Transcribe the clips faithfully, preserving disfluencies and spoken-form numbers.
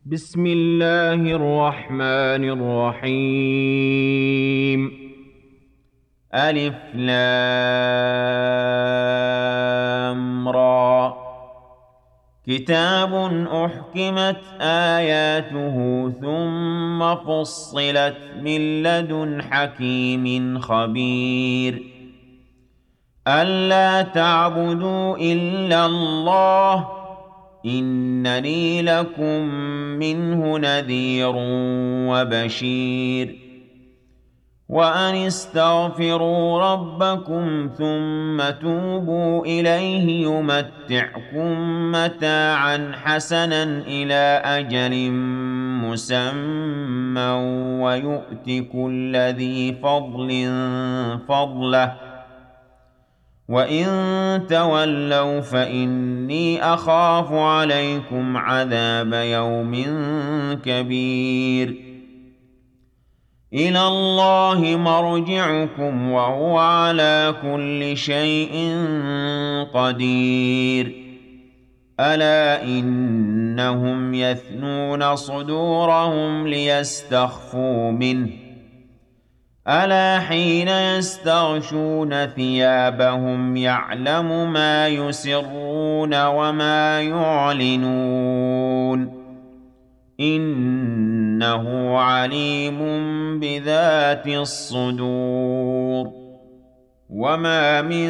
بسم الله الرحمن الرحيم. ألف لام را. كتاب أحكمت آياته ثم فصلت من لدن حكيم خبير. ألا تعبدوا إلا الله إنني لكم منه نذير وبشير. وأن استغفروا ربكم ثم توبوا إليه يمتعكم متاعا حسنا إلى أجل مسمى ويؤت كل ذي فضل فضله وإن تولوا فإني أخاف عليكم عذاب يوم كبير. إلى الله مرجعكم وهو على كل شيء قدير. ألا إنهم يثنون صدورهم ليستخفوا منه ألا حين يستغشون ثيابهم يعلم ما يسرون وما يعلنون إنه عليم بذات الصدور. وما من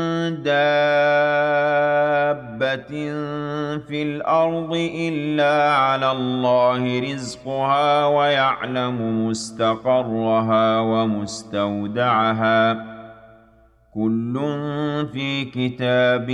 دابة في الأرض إلا على الله رزقها ويعلم مستقرها ومستودعها كل في كتاب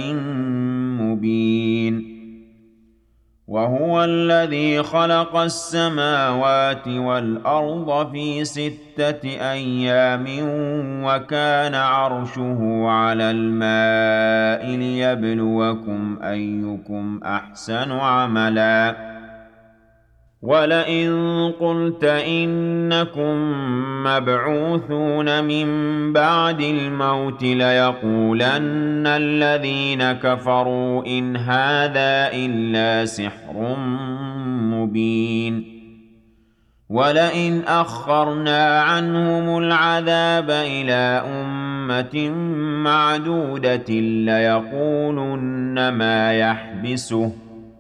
مبين. وهو الذي خلق السماوات والأرض في ستة أيام وكان عرشه على الماء ليبلوكم أيكم أحسن عملا. ولئن قلت إنكم مبعوثون من بعد الموت ليقولن الذين كفروا إن هذا إلا سحر مبين. ولئن أخرنا عنهم العذاب إلى أمة معدودة ليقولن ما يحبسه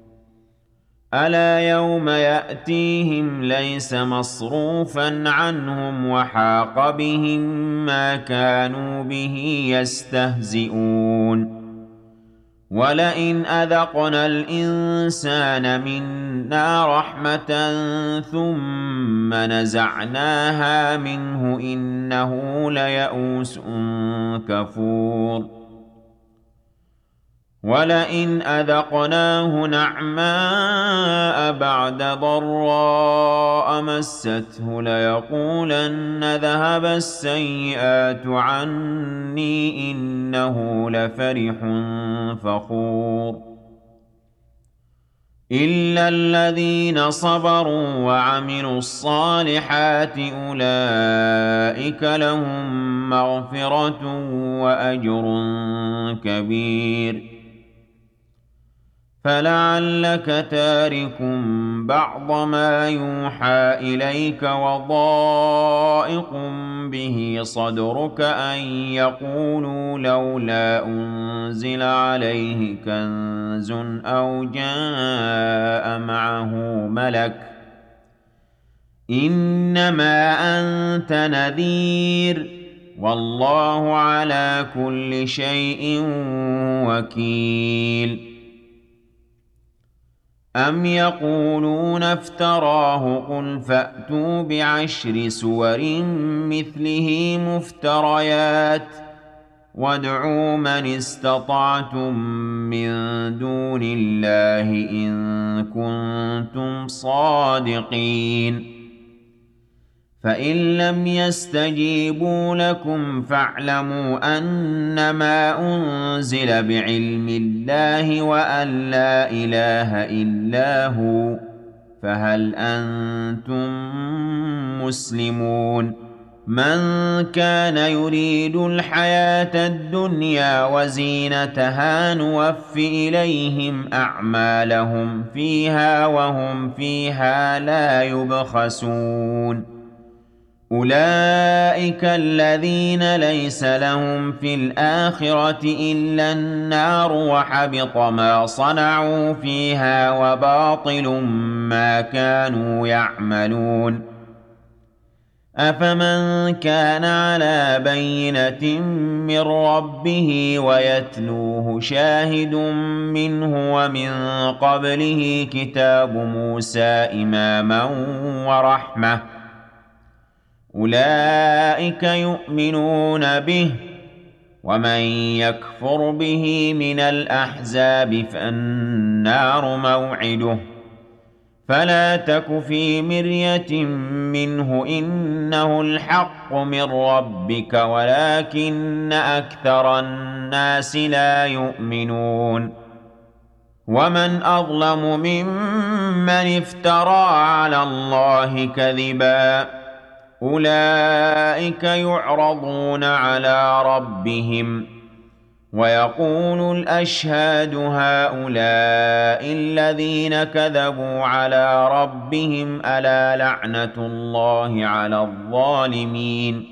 ألا يوم يأتيهم ليس مصروفا عنهم وحاق بهم ما كانوا به يستهزئون. ولئن أذقنا الإنسان منا رحمة ثم نزعناها منه إنه ليئوس كفور. ولئن أذقناه نعماء بعد ضراء مسته ليقولن ذهب السيئات عني إنه لفرح فخور. إلا الذين صبروا وعملوا الصالحات أولئك لهم مغفرة وأجر كبير. فلعلك تارك بعض ما يوحى إليك وضائق به صدرك أن يقولوا لولا أنزل عليه كنز أو جاء معه ملك إنما أنت نذير والله على كل شيء وكيل. أم يقولون افتراه قل فأتوا بعشر سور مثله مفتريات وادعوا من استطعتم من دون الله إن كنتم صادقين. فإن لم يستجيبوا لكم فاعلموا أنما أنزل بعلم الله وأن لا إله إلا هو فهل أنتم مسلمون. من كان يريد الحياة الدنيا وزينتها نوف إليهم أعمالهم فيها وهم فيها لا يبخسون أولئك الذين ليس لهم في الآخرة إلا النار وحبط ما صنعوا فيها وباطل ما كانوا يعملون أفمن كان على بينة من ربه ويتلوه شاهد منه ومن قبله كتاب موسى إماما ورحمة أولئك يؤمنون به ومن يكفر به من الأحزاب فالنار موعده فلا تك في مرية منه إنه الحق من ربك ولكن أكثر الناس لا يؤمنون ومن أظلم ممن افترى على الله كذبا أولئك يعرضون على ربهم ويقول الأشهاد هؤلاء الذين كذبوا على ربهم ألا لعنة الله على الظالمين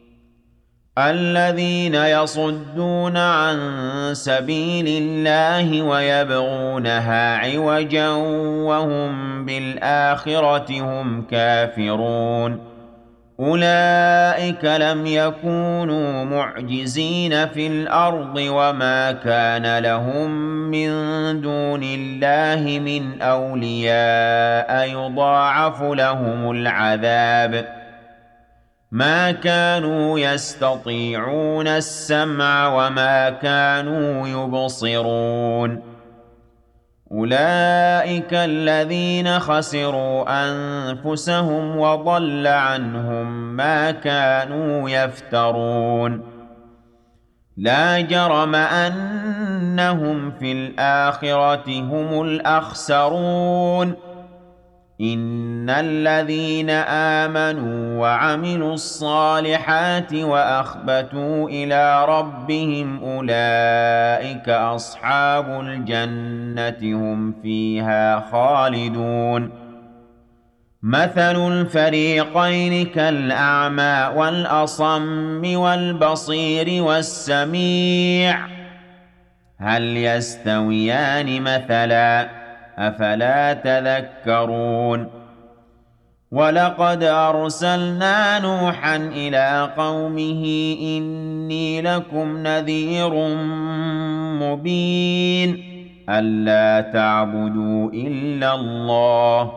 الذين يصدون عن سبيل الله ويبغونها عوجا وهم بالآخرة هم كافرون أولئك لم يكونوا معجزين في الأرض وما كان لهم من دون الله من أولياء يضاعف لهم العذاب ما كانوا يستطيعون السمع وما كانوا يبصرون أولئك الذين خسروا أنفسهم وضل عنهم ما كانوا يفترون لا جرم أنهم في الآخرة هم الأخسرون إن الذين آمنوا وعملوا الصالحات وأخبتوا إلى ربهم أولئك أصحاب الجنة هم فيها خالدون مثل الفريقين كالأعمى والأصم والبصير والسميع هل يستويان مثلاً أفلا تذكرون ولقد أرسلنا نوحا إلى قومه إني لكم نذير مبين ألا تعبدوا إلا الله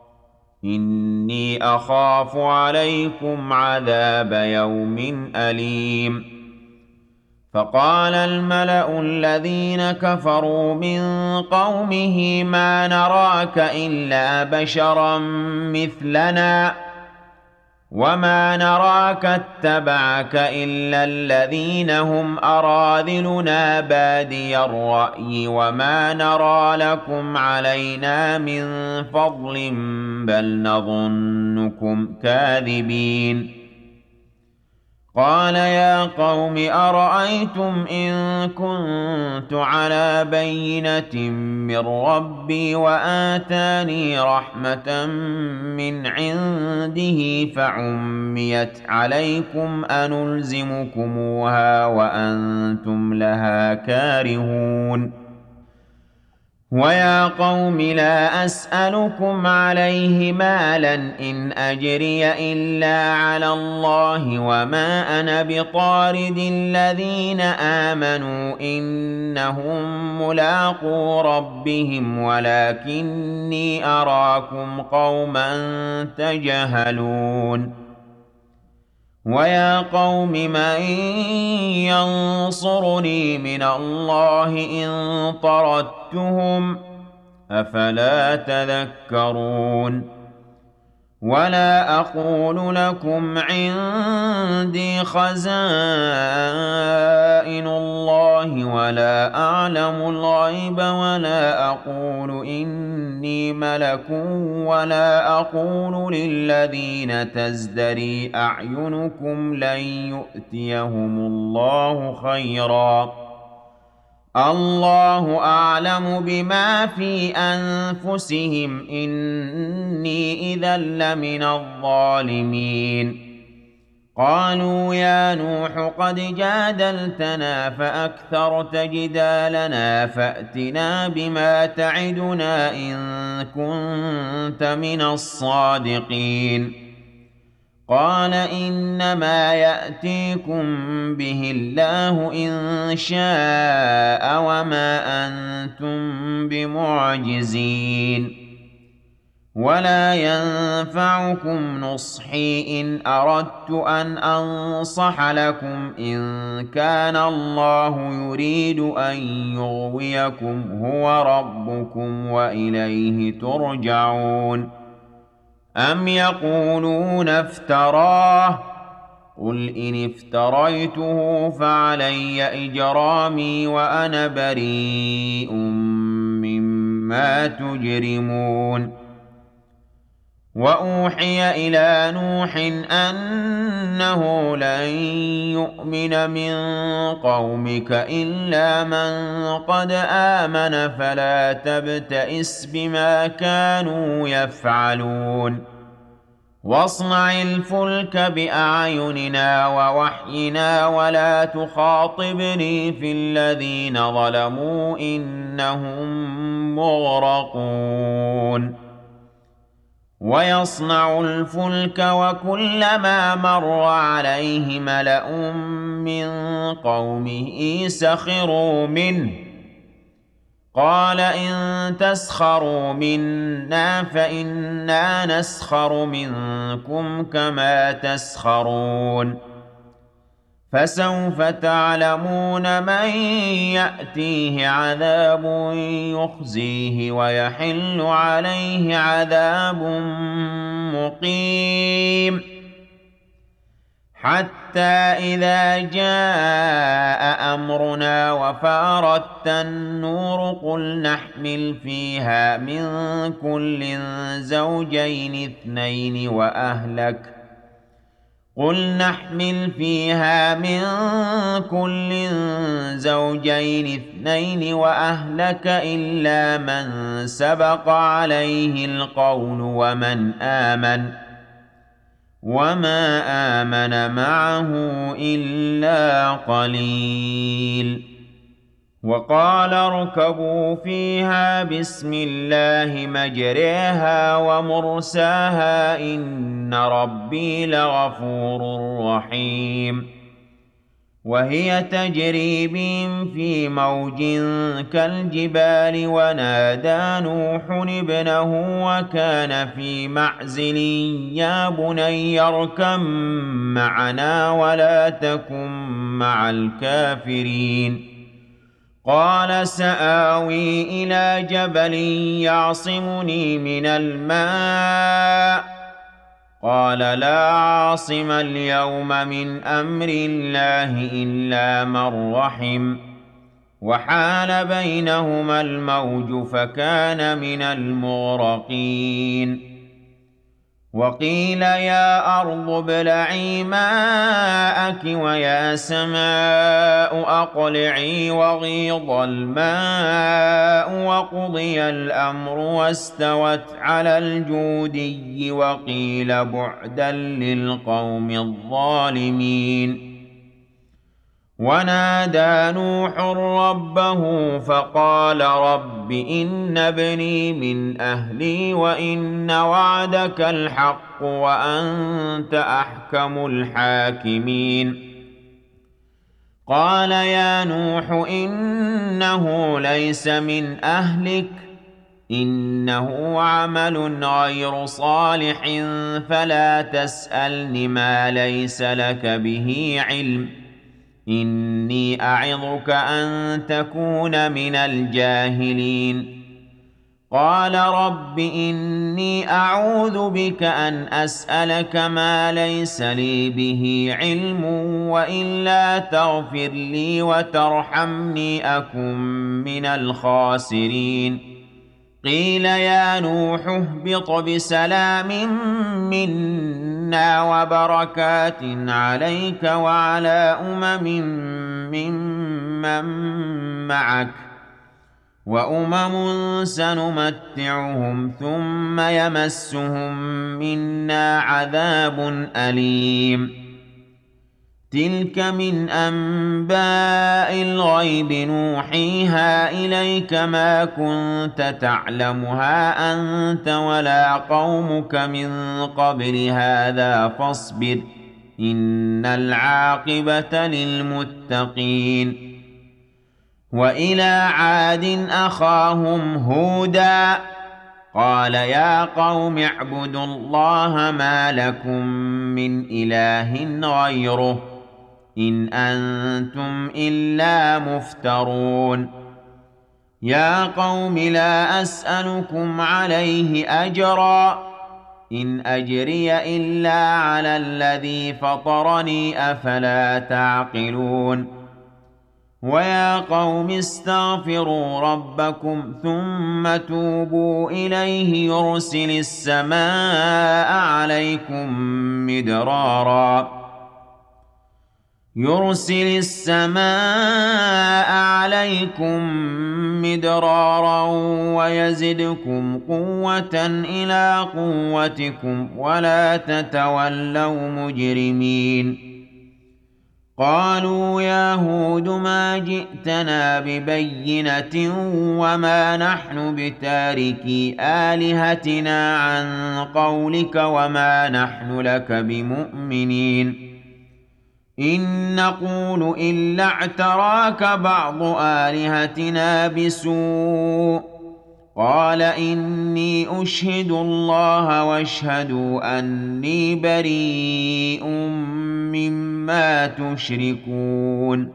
إني أخاف عليكم عذاب يوم أليم فقال الملأ الذين كفروا من قومه ما نراك إلا بشرا مثلنا وما نراك اتبعك إلا الذين هم أراذلنا بادي الرأي وما نرى لكم علينا من فضل بل نظنكم كاذبين قال يا قوم أرأيتم إن كنت على بينة من ربي وآتاني رحمة من عنده فعميت عليكم أنلزمكموها وأنتم لها كارهون ويا قوم لا أسألكم عليه مالا إن أجري إلا على الله وما أنا بطارد الذين آمنوا إنهم ملاقو ربهم ولكني أراكم قوما تجهلون ويا قوم من ينصرني من الله إن طردتهم أفلا تذكرون ولا أقول لكم عندي خزائن الله ولا أعلم الغيب ولا أقول إني ملك ولا أقول للذين تزدري أعينكم لن يؤتيهم الله خيرا الله أعلم بما في أنفسهم إني إذا لمن الظالمين قالوا يا نوح قد جادلتنا فأكثرت جدالنا فأتنا بما تعدنا إن كنت من الصادقين قال إنما يأتيكم به الله إن شاء وما أنتم بمعجزين ولا ينفعكم نصحي إن أردت أن أنصح لكم إن كان الله يريد أن يغويكم هو ربكم وإليه ترجعون أم يقولون افتراه قل إن افتريته فعلي إجرامي وأنا بريء مما تجرمون وأوحي إلى نوح أنه لن يؤمن من قومك إلا من قد آمن فلا تبتئس بما كانوا يفعلون واصنع الفلك بأعيننا ووحينا ولا تخاطبني في الذين ظلموا إنهم مغرقون ويصنع الفلك وكلما مر عليه ملأ من قومه سخروا منه قال إن تسخروا منا فإنا نسخر منكم كما تسخرون فسوف تعلمون من يأتيه عذاب يخزيه ويحل عليه عذاب مقيم حتى إذا جاء أمرنا وفارت النور قل نحمل فيها من كل زوجين اثنين وأهلك قل نحمل فيها من كل زوجين اثنين وأهلك إلا من سبق عليه القول ومن آمن وما آمن معه إلا قليل وقال اركبوا فيها بسم الله مجريها ومرساها إن ربي لغفور رحيم وهي تجري بهم في موج كالجبال ونادى نوح ابنه وكان في معزل يا بني اركب معنا ولا تكن مع الكافرين قال سآوي إلى جبل يعصمني من الماء قال لا عاصم اليوم من أمر الله إلا من رحم وحال بينهما الموج فكان من المغرقين وقيل يا أرض ابلعي ماءك ويا سماء أقلعي وغيض الماء وقضي الأمر واستوت على الجودي وقيل بعدا للقوم الظالمين ونادى نوح ربه فقال رب إن ابني من أهلي وإن وعدك الحق وأنت أحكم الحاكمين قال يا نوح إنه ليس من أهلك إنه عمل غير صالح فلا تسألن ما ليس لك به علم إني أعظك أن تكون من الجاهلين قال رب إني أعوذ بك أن أسألك ما ليس لي به علم وإلا تغفر لي وترحمني أكن من الخاسرين قيل يا نوح اهبط بسلام منا وبركات عليك وعلى أمم ممن معك وأمم سنمتعهم ثم يمسهم منا عذاب أليم تلك من أنباء الغيب نوحيها إليك ما كنت تعلمها أنت ولا قومك من قبل هذا فاصبر إن العاقبة للمتقين وإلى عاد أخاهم هودا قال يا قوم اعبدوا الله ما لكم من إله غيره إن أنتم إلا مفترون يا قوم لا أسألكم عليه أجرا إن أجري إلا على الذي فطرني أفلا تعقلون ويا قوم استغفروا ربكم ثم توبوا إليه يرسل السماء عليكم مدرارا يرسل السماء عليكم مدرارا ويزدكم قوة إلى قوتكم ولا تتولوا مجرمين قالوا يا هود ما جئتنا ببينة وما نحن بتاركي آلهتنا عن قولك وما نحن لك بمؤمنين إن نقول إلا اعتراك بعض آلهتنا بسوء قال إني أشهد الله واشهدوا أني بريء مما تشركون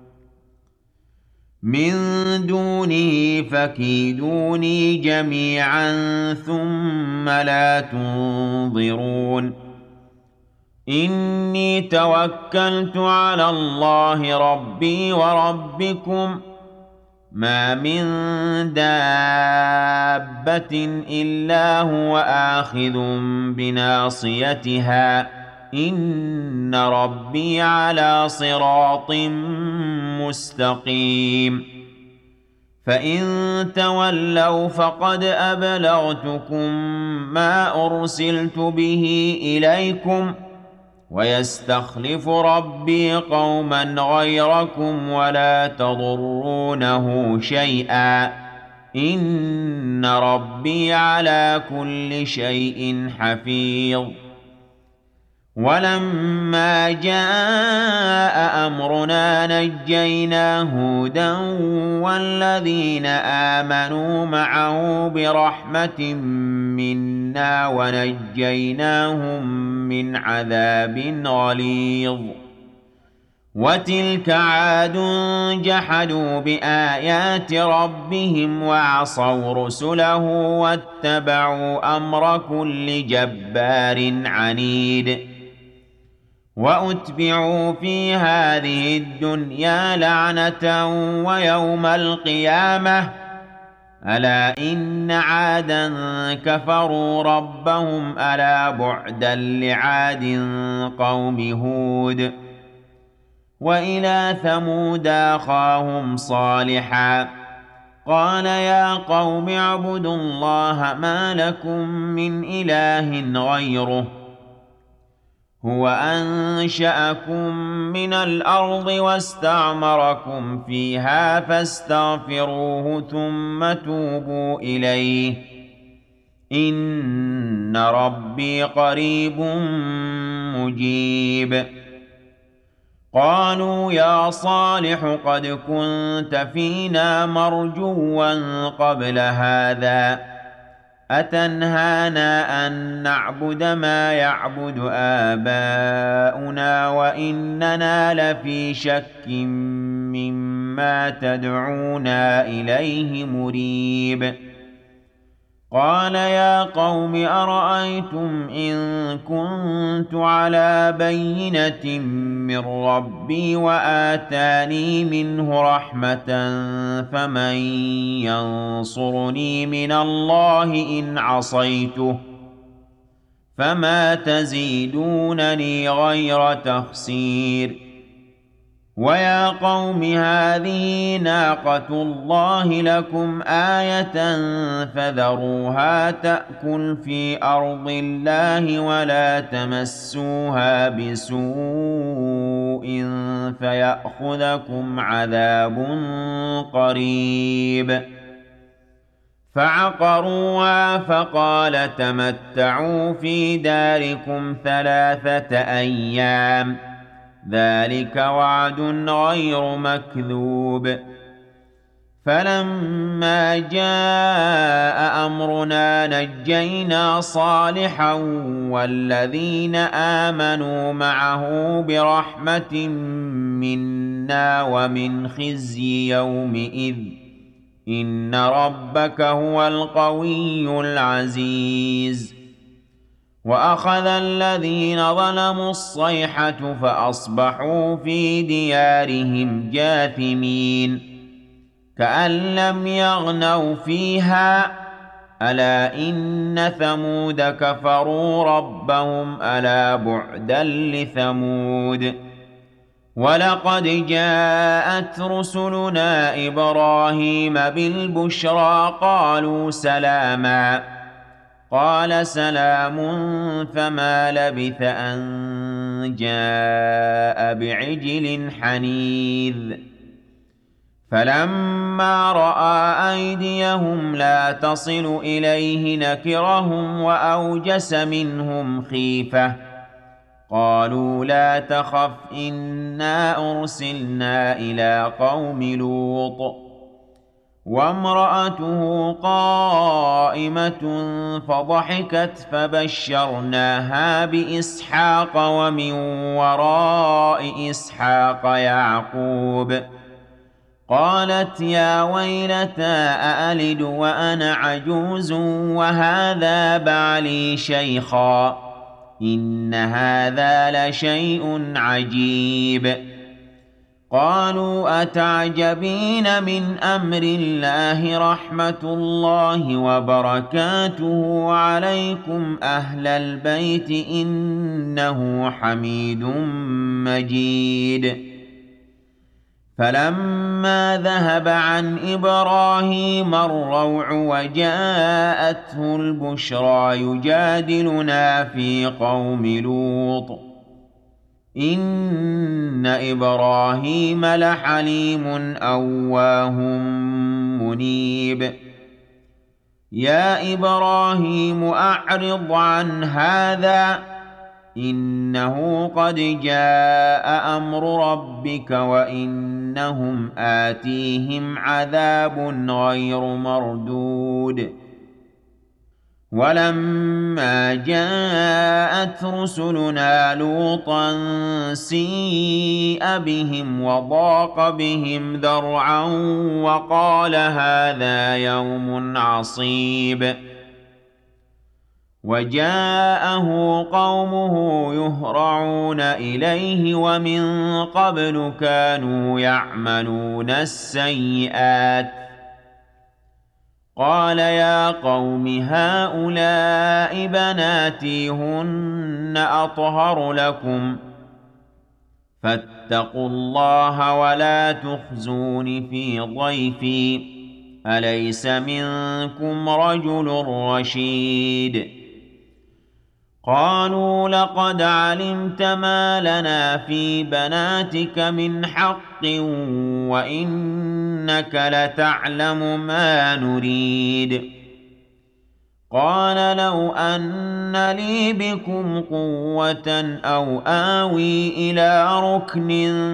من دونه فكيدوني جميعا ثم لا تنظرون إني توكلت على الله ربي وربكم ما من دابة إلا هو آخذ بناصيتها إن ربي على صراط مستقيم فإن تولوا فقد أبلغتكم ما أرسلت به إليكم ويستخلف ربي قوما غيركم ولا تضرونه شيئا إن ربي على كل شيء حفيظ ولما جاء أمرنا نجينا هودا والذين آمنوا معه برحمة منا ونجيناهم من عذاب غليظ وتلك عاد جحدوا بآيات ربهم وعصوا رسله واتبعوا أمر كل جبار عنيد وأتبعوا في هذه الدنيا لعنة ويوم القيامة ألا إن عادا كفروا ربهم ألا بعدا لعاد قوم هود وإلى ثمود أخاهم صالحا قال يا قوم اعبدوا الله ما لكم من إله غيره هو أنشأكم من الأرض واستعمركم فيها فاستغفروه ثم توبوا إليه إن ربي قريب مجيب قالوا يا صالح قد كنت فينا مرجوا قبل هذا أتنهانا أن نعبد ما يعبد آباؤنا وإننا لفي شك مما تدعونا إليه مريب قال يا قوم أرأيتم إن كنت على بينة من ربي وآتاني منه رحمة فمن ينصرني من الله إن عصيته فما تزيدونني غير تخسير ويا قوم هذه ناقة الله لكم آية فذروها تأكل في أرض الله ولا تمسوها بسوء فيأخذكم عذاب قريب فعقروها فقال تمتعوا في داركم ثلاثة أيام ذلك وعد غير مكذوب فلما جاء أمرنا نجينا صالحا والذين آمنوا معه برحمة منا ومن خزي يومئذ إن ربك هو القوي العزيز وأخذ الذين ظلموا الصيحة فأصبحوا في ديارهم جاثمين كأن لم يغنوا فيها ألا إن ثمود كفروا ربهم ألا بعدا لثمود ولقد جاءت رسلنا إبراهيم بالبشرى قالوا سلاما قال سلام فما لبث أن جاء بعجل حنيذ فلما رأى أيديهم لا تصل إليه نكرهم وأوجس منهم خيفة قالوا لا تخف إنا أرسلنا إلى قوم لوط وامرأته قائمة فضحكت فبشرناها بإسحاق ومن وراء إسحاق يعقوب قالت يا ويلتى أألد وأنا عجوز وهذا بعلي شيخا إن هذا لشيء عجيب قالوا أتعجبين من أمر الله رحمة الله وبركاته عليكم أهل البيت إنه حميد مجيد فلما ذهب عن إبراهيم الروع وجاءته البشرى يجادلنا في قوم لوط إن إبراهيم لحليم أواه منيب يا إبراهيم أعرض عن هذا إنه قد جاء أمر ربك وإنهم آتيهم عذاب غير مردود ولما جاءت رسلنا لوطا سيء بهم وضاق بهم ذرعا وقال هذا يوم عصيب وجاءه قومه يهرعون إليه ومن قبل كانوا يعملون السيئات قال يا قوم هؤلاء بناتي هن أطهر لكم فاتقوا الله ولا تخزون في ضيفي أليس منكم رجل رشيد قالوا لقد علمت ما لنا في بناتك من حق وإنك لتعلم ما نريد قال لو أن لي بكم قوة أو آوي إلى ركن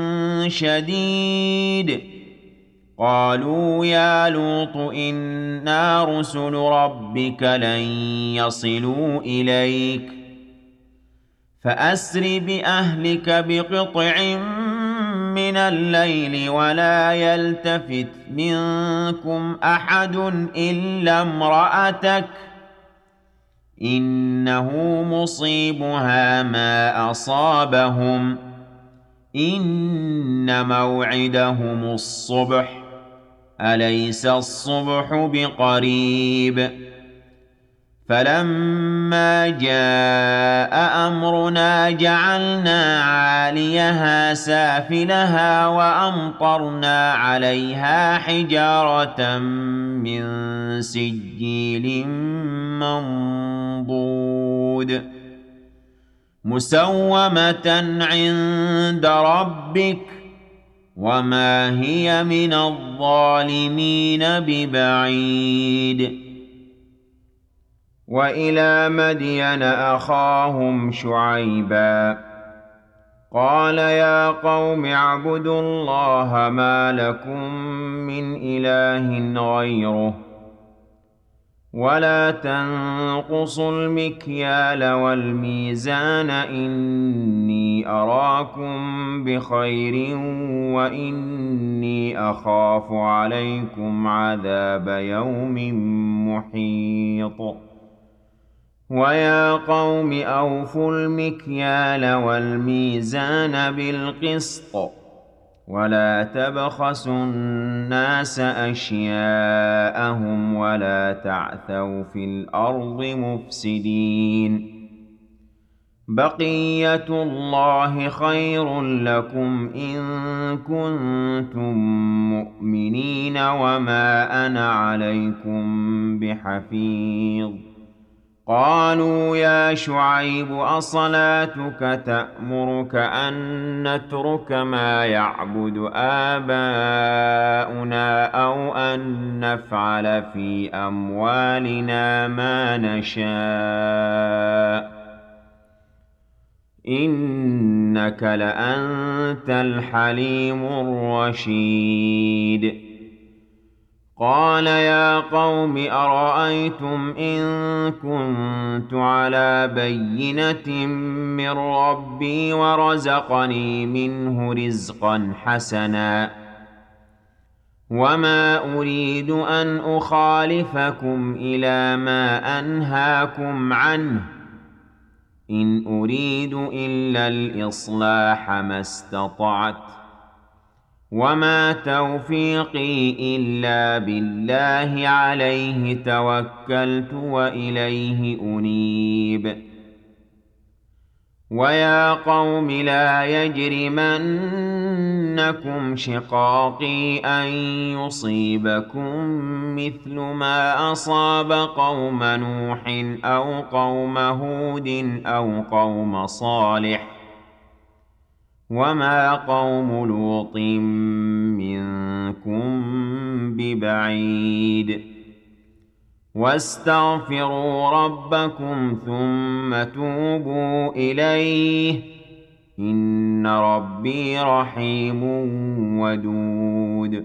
شديد قالوا يا لوط إنا رسل ربك لن يصلوا إليك فأسر بأهلك بقطع من الليل ولا يلتفت منكم أحد إلا امرأتك إنه مصيبها ما أصابهم إن موعدهم الصبح أليس الصبح بقريب فلما جاء أمرنا جعلنا عاليها سافلها وأمطرنا عليها حجارة من سجيل منضود مسومة عند ربك وما هي من الظالمين ببعيد وإلى مدين أخاهم شعيبا قال يا قوم اعبدوا الله ما لكم من إله غيره ولا تنقصوا المكيال والميزان إني أراكم بخير وإني أخاف عليكم عذاب يوم محيط ويا قوم أوفوا المكيال والميزان بالقسط ولا تبخسوا الناس أشياءهم ولا تعثوا في الأرض مفسدين بقية الله خير لكم إن كنتم مؤمنين وما أنا عليكم بحفيظ قالوا يا شعيب أصلاتك تأمرك أن نترك ما يعبد آباؤنا أو أن نفعل في أموالنا ما نشاء إنك لأنت الحليم الرشيد قال يا قوم أرأيتم إن كنت على بينة من ربي ورزقني منه رزقا حسنا وما أريد أن أخالفكم إلى ما أنهاكم عنه إن أريد إلا الإصلاح ما استطعت وما توفيقي إلا بالله عليه توكلت وإليه أنيب ويا قوم لا يجرمنكم شقاقي أن يصيبكم مثل ما أصاب قوم نوح أو قوم هود أو قوم صالح وما قوم لوط منكم ببعيد واستغفروا ربكم ثم توبوا إليه إن ربي رحيم ودود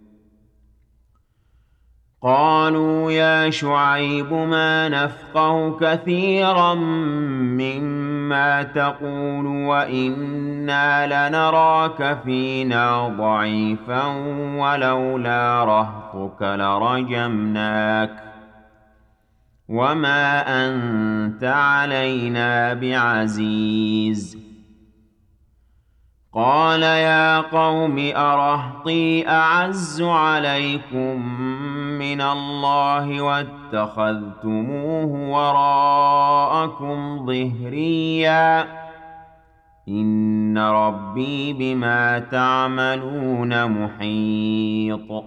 قالوا يا شعيب ما نفقه كثيرا مما تقول وإنا لنراك فينا ضعيفا ولولا رهطك لرجمناك وما أنت علينا بعزيز قال يا قوم أرهطي أعز عليكم من الله واتخذتموه وراءكم ظهريا إن ربي بما تعملون محيط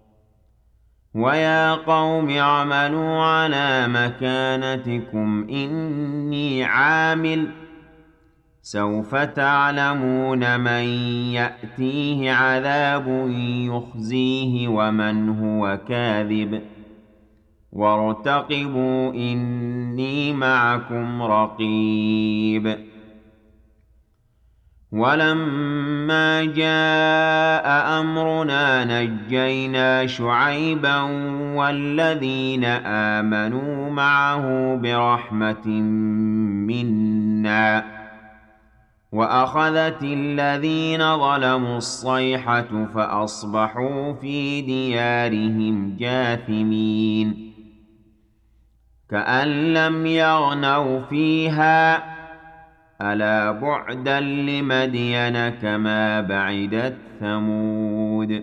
ويا قوم اعملوا على مكانتكم إني عامل سوف تعلمون من يأتيه عذاب يخزيه ومن هو كاذب وارتقبوا إني معكم رقيب ولما جاء أمرنا نجينا شعيبا والذين آمنوا معه برحمة منا وأخذت الذين ظلموا الصيحة فأصبحوا في ديارهم جاثمين كأن لم يغنوا فيها ألا بعدا لمدين كما بعدت ثمود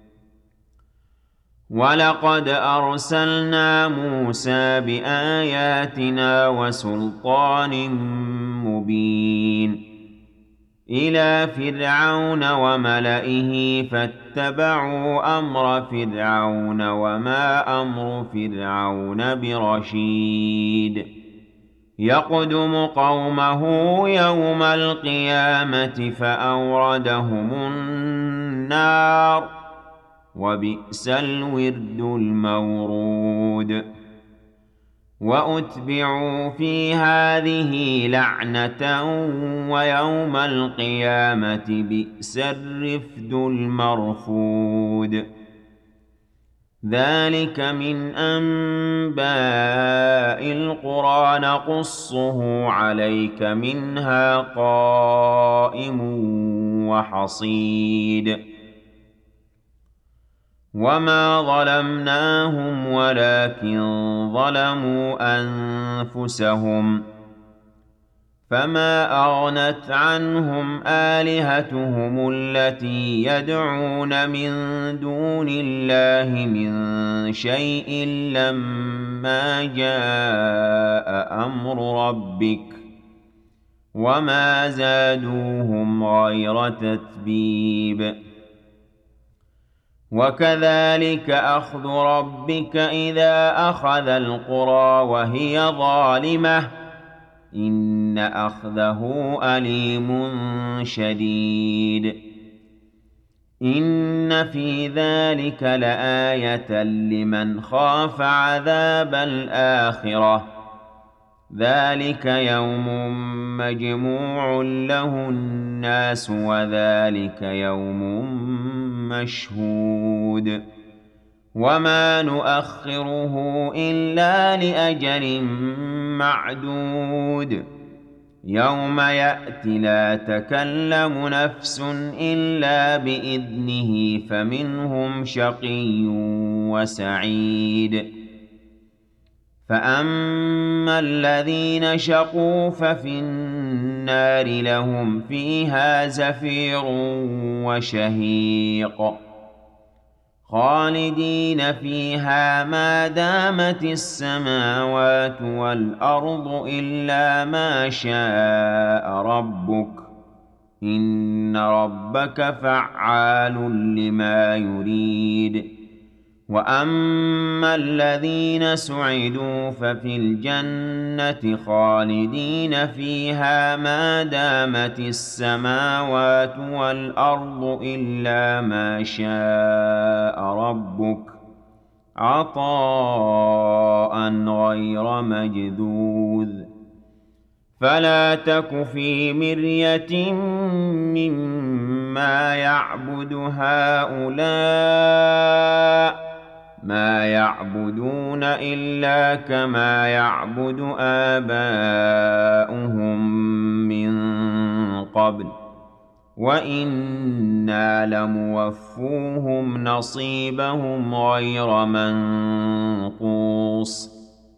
ولقد أرسلنا موسى بآياتنا وسلطان مبين إلى فرعون وملئه فاتبعوا أمر فرعون وما أمر فرعون برشيد يقدم قومه يوم القيامة فأوردهم النار وبئس الورد المورود وأتبعوا في هذه لعنة ويوم القيامة بئس الرفد المرفود ذلك من أنباء القرى نقصه عليك منها قائم وحصيد وما ظلمناهم ولكن ظلموا أنفسهم فما أغنت عنهم آلهتهم التي يدعون من دون الله من شيء لما جاء أمر ربك وما زادوهم غير تتبيب وكذلك أخذ ربك إذا أخذ القرى وهي ظالمة إن أخذه أليم شديد إن في ذلك لآية لمن خاف عذاب الآخرة ذلك يوم مجموع له الناس وذلك يوم مشهود وما نؤخره إلا لأجل معدود يوم يأتي لا تكلم نفس إلا بإذنه فمنهم شقي وسعيد فأما الذين شقوا ففي النار لهم فيها زفير وشهيق خالدين فيها ما دامت السماوات والأرض إلا ما شاء ربك إن ربك فعال لما يريد وأما الذين سعدوا ففي الجنة خالدين فيها ما دامت السماوات والأرض إلا ما شاء ربك عطاء غير مجذوذ فلا تك في مرية مما يعبد هؤلاء ما يعبدون إلا كما يعبد آباؤهم من قبل وإنا لموفوهم نصيبهم غير منقوص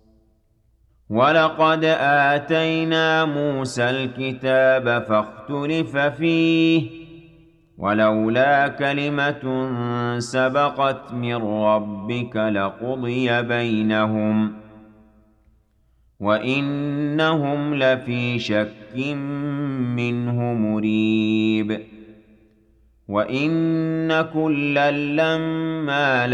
ولقد آتينا موسى الكتاب فاختلف فيه ولولا كلمة سبقت من ربك لقضي بينهم وإنهم لفي شك منه مريب وإن كلا لما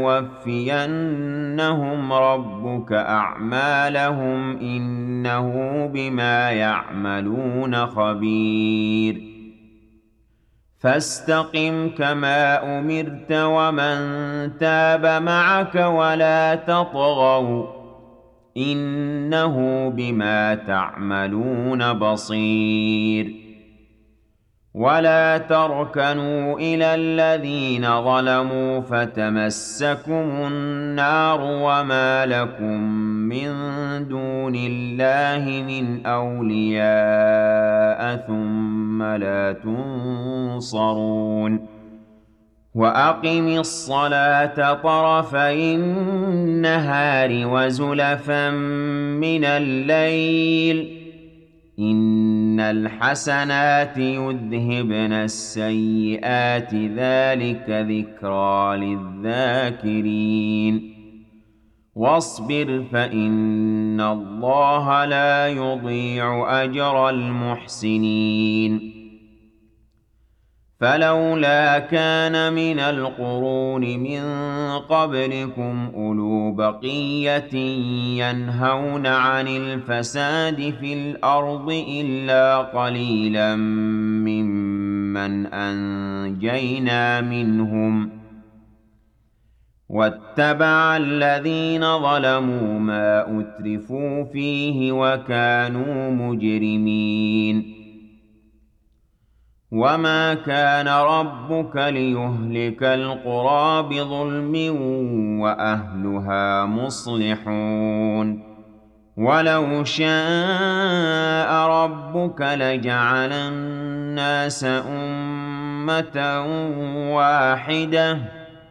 ليوفينهم ربك أعمالهم إنه بما يعملون خبير فاستقم كما أمرت ومن تاب معك ولا تطغوا إنه بما تعملون بصير ولا تركنوا إلى الذين ظلموا فتمسكم النار وما لكم من دون الله من أولياء ثم ثُمَّ لَا تُنصَرُونَ وَأَقِمِ الصَّلَاةَ طَرَفَيِ النَّهَارِ وَزُلَفًا مِّنَ اللَّيْلِ ۚ إِنَّ الْحَسَنَاتِ يُذْهِبْنَ السَّيِّئَاتِ ۚ ذَٰلِكَ ذِكْرَىٰ لِلذَّاكِرِينَ وَاصْبِرْ فَإِنَّ اللَّهَ لَا يُضِيعُ أَجْرَ الْمُحْسِنِينَ فَلَوْلَا كَانَ مِنَ الْقُرُونِ مِن قَبْلِكُمْ أُولُو بَقِيَّةٍ يَنْهَوْنَ عَنِ الْفَسَادِ فِي الْأَرْضِ إِلَّا قَلِيلًا مِّمَّنْ أَنجَيْنَا مِنْهُمْ ۗ وَاتَّبَعَ الَّذِينَ ظَلَمُوا مَا أُتْرِفُوا فِيهِ وَكَانُوا مُجْرِمِينَ وَمَا كَانَ رَبُّكَ لِيُهْلِكَ الْقُرَىٰ بِظُلْمٍ وَأَهْلُهَا مُصْلِحُونَ وَلَوْ شَاءَ رَبُّكَ لَجَعَلَ النَّاسَ أُمَّةً وَاحِدَةً ۖ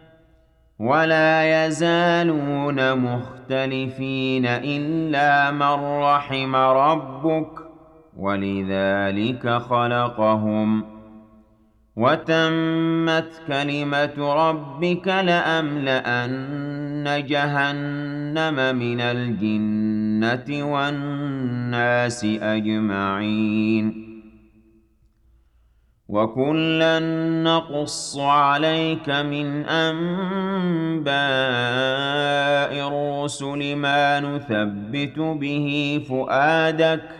وَلَا يَزَالُونَ مُخْتَلِفِينَ إِلَّا مَن رَّحِمَ رَبُّكَ ۖ وَلِذَٰلِكَ خَلَقَهُمْ ۗ وَتَمَّتْ كَلِمَةُ رَبِّكَ لَأَمْلَأَنَّ جَهَنَّمَ مِنَ الْجِنَّةِ وَالنَّاسِ أَجْمَعِينَ وَكُلًّا نَّقُصُّ عَلَيْكَ مِنْ أَنبَاءِ الرُّسُلِ مَا نُثَبِّتُ بِهِ فُؤَادَكَ ۖ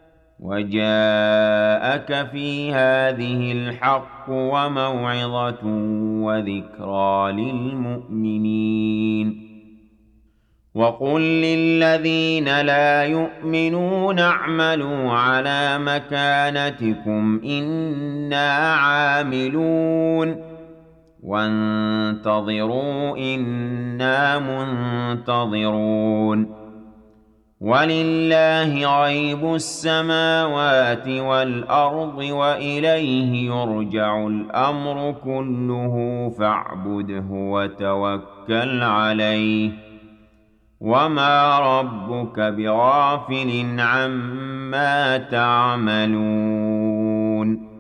وَجَاءَكَ فِي هَٰذِهِ الْحَقُّ وَمَوْعِظَةٌ وَذِكْرَىٰ لِلْمُؤْمِنِينَ وَقُل لِّلَّذِينَ لَا يُؤْمِنُونَ اعْمَلُوا عَلَىٰ مَكَانَتِكُمْ إِنَّا عَامِلُونَ وَانتَظِرُوا إِنَّا مُنتَظِرُونَ وَلِلَّهِ غَيْبُ السَّمَاوَاتِ وَالْأَرْضِ وَإِلَيْهِ يُرْجَعُ الْأَمْرُ كُلُّهُ فَاعْبُدْهُ وَتَوَكَّلْ عَلَيْهِ ۚ وَمَا رَبُّكَ بِغَافِلٍ عَمَّا تَعْمَلُونَ